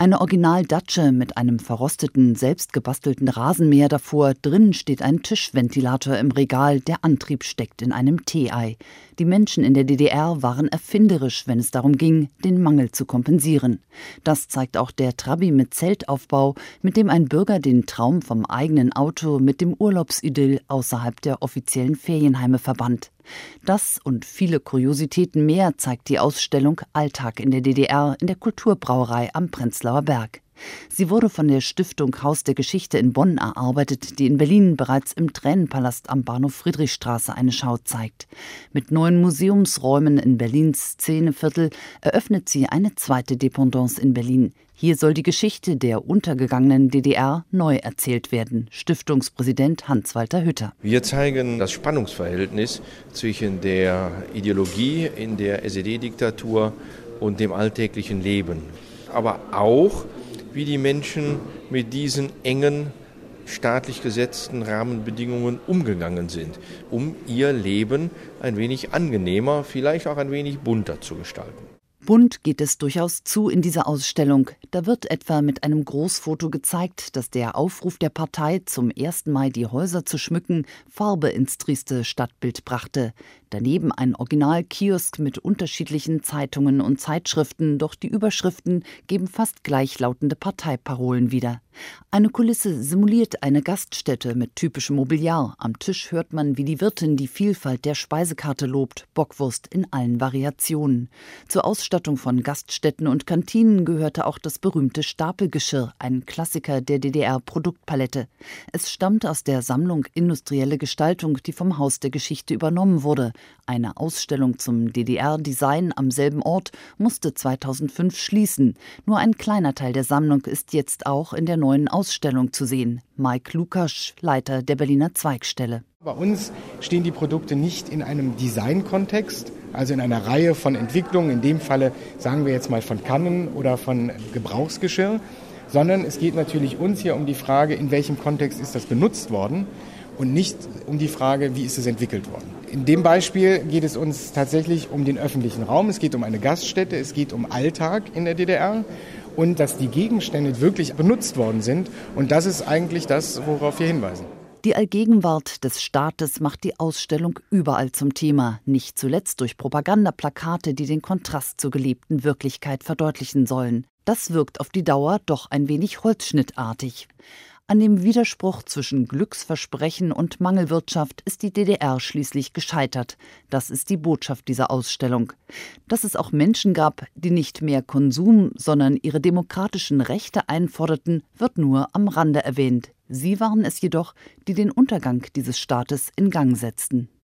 Eine Original-Datsche mit einem verrosteten, selbstgebastelten Rasenmäher davor. Drinnen steht ein Tischventilator im Regal, der Antrieb steckt in einem Tee-Ei. Die Menschen in der DDR waren erfinderisch, wenn es darum ging, den Mangel zu kompensieren. Das zeigt auch der Trabi mit Zeltaufbau, mit dem ein Bürger den Traum vom eigenen Auto mit dem Urlaubsidyll außerhalb der offiziellen Ferienheime verband. Das und viele Kuriositäten mehr zeigt die Ausstellung Alltag in der DDR in der Kulturbrauerei am Prenzlauer Berg. Sie wurde von der Stiftung Haus der Geschichte in Bonn erarbeitet, die in Berlin bereits im Tränenpalast am Bahnhof Friedrichstraße eine Schau zeigt. Mit 9 Museumsräumen in Berlins Szeneviertel eröffnet sie eine zweite Dependance in Berlin. Hier soll die Geschichte der untergegangenen DDR neu erzählt werden. Stiftungspräsident Hans-Walter Hütter. Wir zeigen das Spannungsverhältnis zwischen der Ideologie in der SED-Diktatur und dem alltäglichen Leben. Aber auch, wie die Menschen mit diesen engen, staatlich gesetzten Rahmenbedingungen umgegangen sind, um ihr Leben ein wenig angenehmer, vielleicht auch ein wenig bunter zu gestalten. Bunt geht es durchaus zu in dieser Ausstellung. Da wird etwa mit einem Großfoto gezeigt, dass der Aufruf der Partei, zum 1. Mai die Häuser zu schmücken, Farbe ins trieste Stadtbild brachte. Daneben ein Original-Kiosk mit unterschiedlichen Zeitungen und Zeitschriften, doch die Überschriften geben fast gleichlautende Parteiparolen wieder. Eine Kulisse simuliert eine Gaststätte mit typischem Mobiliar. Am Tisch hört man, wie die Wirtin die Vielfalt der Speisekarte lobt, Bockwurst in allen Variationen. Zur Ausstattung von Gaststätten und Kantinen gehörte auch das berühmte Stapelgeschirr, ein Klassiker der DDR-Produktpalette. Es stammt aus der Sammlung Industrielle Gestaltung, die vom Haus der Geschichte übernommen wurde. Eine Ausstellung zum DDR-Design am selben Ort musste 2005 schließen. Nur ein kleiner Teil der Sammlung ist jetzt auch in der neuen Ausstellung zu sehen. Mike Lukasch, Leiter der Berliner Zweigstelle. Bei uns stehen die Produkte nicht in einem Design-Kontext, also in einer Reihe von Entwicklungen, in dem Falle sagen wir jetzt mal von Kannen oder von Gebrauchsgeschirr, sondern es geht natürlich uns hier um die Frage, in welchem Kontext ist das benutzt worden und nicht um die Frage, wie ist es entwickelt worden. In dem Beispiel geht es uns tatsächlich um den öffentlichen Raum, es geht um eine Gaststätte, es geht um Alltag in der DDR und dass die Gegenstände wirklich benutzt worden sind und das ist eigentlich das, worauf wir hinweisen. Die Allgegenwart des Staates macht die Ausstellung überall zum Thema, nicht zuletzt durch Propagandaplakate, die den Kontrast zur gelebten Wirklichkeit verdeutlichen sollen. Das wirkt auf die Dauer doch ein wenig holzschnittartig. An dem Widerspruch zwischen Glücksversprechen und Mangelwirtschaft ist die DDR schließlich gescheitert. Das ist die Botschaft dieser Ausstellung. Dass es auch Menschen gab, die nicht mehr Konsum, sondern ihre demokratischen Rechte einforderten, wird nur am Rande erwähnt. Sie waren es jedoch, die den Untergang dieses Staates in Gang setzten.